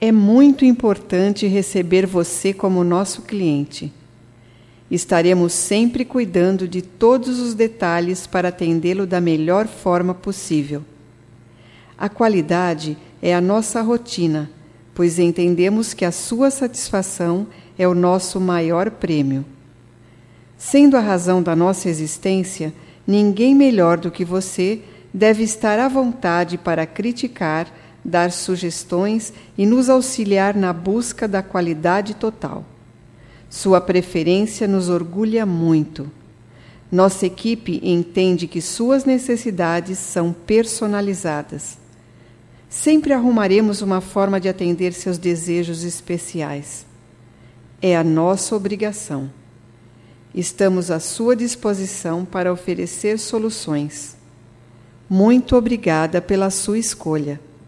É muito importante receber você como nosso cliente. Estaremos sempre cuidando de todos os detalhes para atendê-lo da melhor forma possível. A qualidade é a nossa rotina, pois entendemos que a sua satisfação é o nosso maior prêmio. Sendo a razão da nossa existência, ninguém melhor do que você deve estar à vontade para criticar, dar sugestões e nos auxiliar na busca da qualidade total. Sua preferência nos orgulha muito. Nossa equipe entende que suas necessidades são personalizadas. Sempre arrumaremos uma forma de atender seus desejos especiais. É a nossa obrigação. Estamos à sua disposição para oferecer soluções. Muito obrigada pela sua escolha.